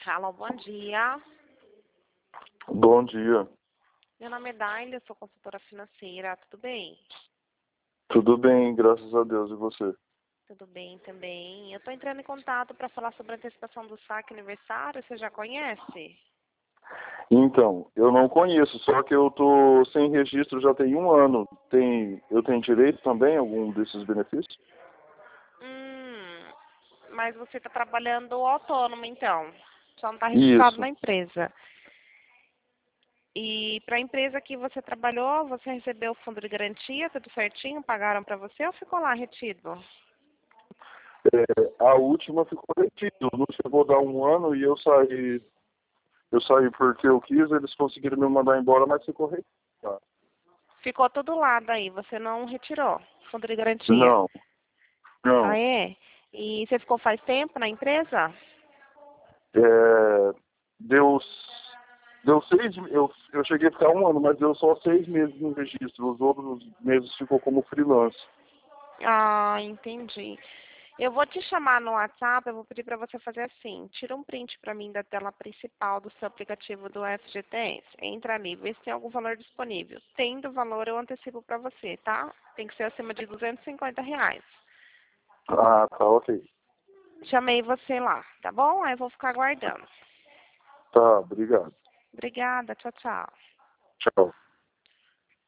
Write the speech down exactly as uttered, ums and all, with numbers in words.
Alô, bom dia. Bom dia. Meu nome é Daile, eu sou consultora financeira. Tudo bem? Tudo bem, graças a Deus. E você? Tudo bem também. Eu estou entrando em contato para falar sobre a antecipação do saque aniversário. Você já conhece? Então, eu não conheço, só que eu tô sem registro já tem um ano. Tem, eu tenho direito também a algum desses benefícios? Hum, mas você está trabalhando autônomo, então. Só não está registrado Isso. na empresa. E para a empresa que você trabalhou, você recebeu o fundo de garantia, tudo certinho? Pagaram para você ou ficou lá retido? É, a última ficou retido. Não chegou a dar um ano e eu saí. Eu saí porque eu quis, eles conseguiram me mandar embora, mas ficou retido. Tá? Ficou tudo lá daí, você não retirou fundo de garantia. Não, Ah, não. é? E você ficou faz tempo na empresa? É, deu, deu seis, eu, eu cheguei a ficar um ano, mas deu só seis meses no registro. Os outros meses ficou como freelance. Ah, entendi. Eu vou te chamar no WhatsApp, eu vou pedir para você fazer assim. Tira um print para mim da tela principal do seu aplicativo do F G T S. Entra ali, vê se tem algum valor disponível. Tendo valor, eu antecipo para você, tá? Tem que ser acima de duzentos e cinquenta reais. Ah, tá, ok. Chamei você lá, tá bom? Aí eu vou ficar aguardando. Tá, obrigado. Obrigada, tchau, tchau. Tchau.